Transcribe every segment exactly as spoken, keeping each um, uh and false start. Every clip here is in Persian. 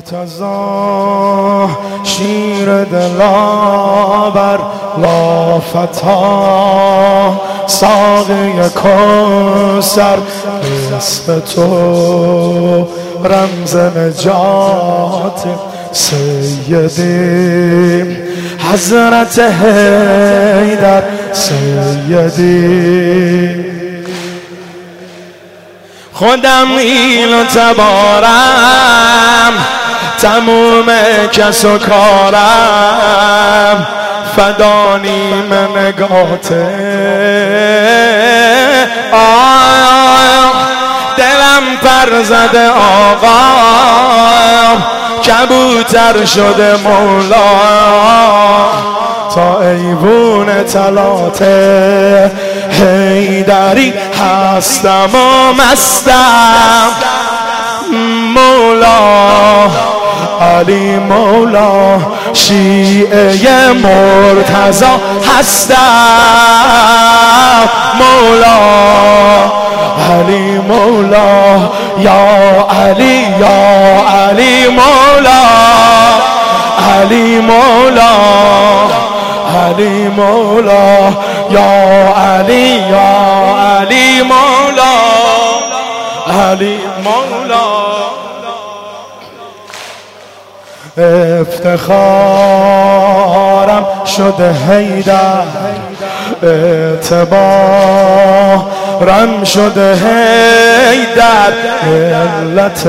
مرتضی شیر دلاور لافتا ساقی کوثر اسم تو رمز نجات سیدی حضرت حیدر سیدی خودم ایل و تبارم تموم کس و کارم فدانیم نگاته آه دلم پر زده آقا کبوتر شده مولا تا ایوون طلعت حیدری هستم و مستم مولا علی مولا شیعه مرتضی هستم مولا علی مولا یا علی یا علی مولا علی مولا علی مولا یا علی یا علی مولا علی مولا افتخارم شده حیدر اعتبارم شده حیدر علت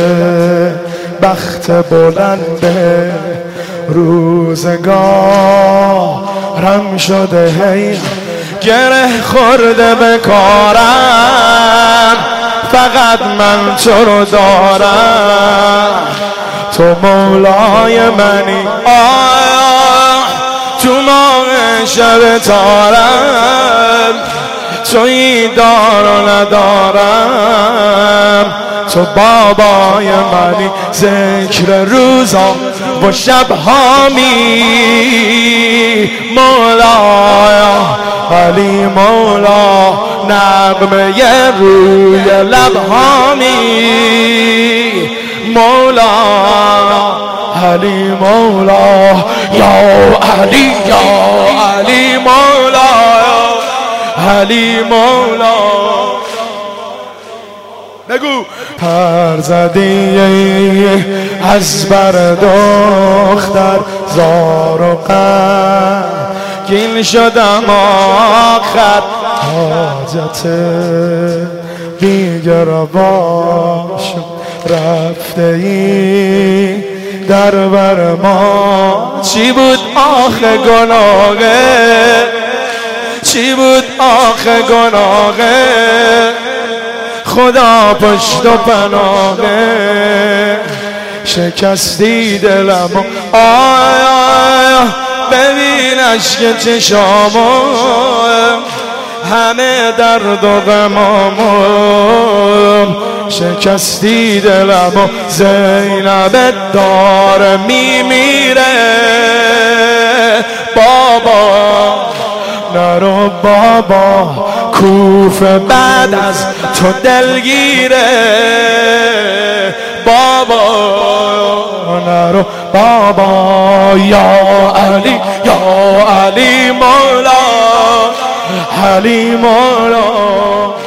بخت بلند روزگارم شده حیدر گره خورده به کارم فقط من تو رو دارم تو مولای منی آه تو ماه شب تارم تویی دار و ندارم تو بابای منی ذکر روزا و شبهامی مولا علی مولا نغمه روی لبهامی مولا علی مولا یا علی یا علی مولا علی مولا بگو پر زدی از بر دختر زار و غمگین شدم آخر حاجت دیگر باشم رفته ای در بر ما چی بود آخه گناهه چی بود آخه گناهه خدا پشت و پناهه شکستی دلمو آیا ببین عشق چشامو همه درد و غمامو شکستی دلمو زینب داره میمیره بابا نرو بابا کوفه بعد از تو دلگیره بابا نرو بابا یا علی یا علی مولا علی مولا